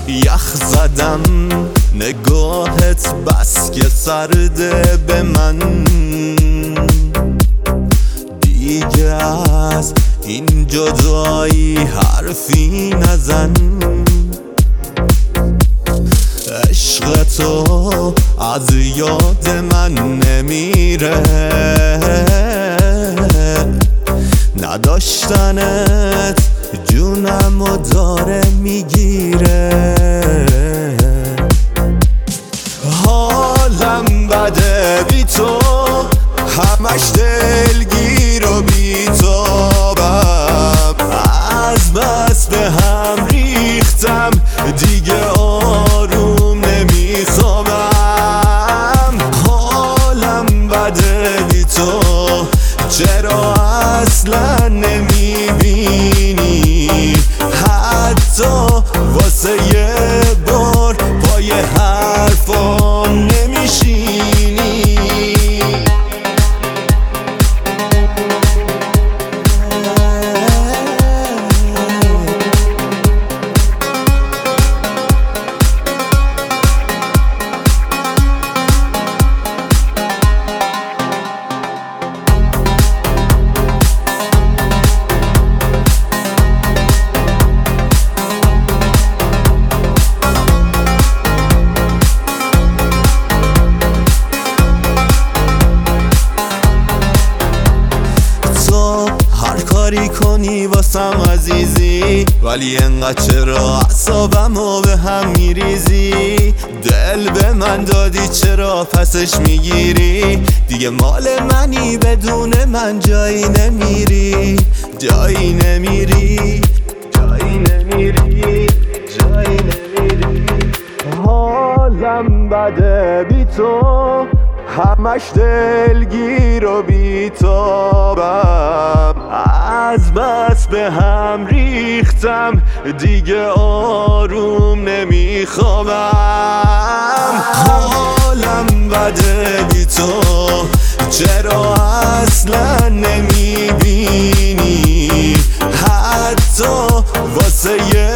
یخ زدم نگاهت بس که سرده به من، دیگه از این جدایی حرفی نزن. عشق تو از یاد من نمیره، نداشتنت جونمو داره میگیره. حالم بده بی تو، همش دلگیر و بی تابم، از بس به هم ریختم دیگه آروم نمیخوابم. حالم بده بی تو، چرا اصلا نمیبینی؟ حتی واسه یه بار پای حرفام نمیشینی. کاری کنی واسم عزیزی، ولی انقدر چرا اعصابمو به هم میریزی؟ دل به من دادی چرا پسش میگیری؟ دیگه مال منی بدون من جایی نمیری، جایی نمیری، جایی نمیری، جایی نمیری. حالم بده بی تو، همش دلگیر و بی تابم، از بس به هم ریختم دیگه آروم نمیخوابم. حالم بده بی تو، چرا اصلا نمیبینی؟ حتی واسه یه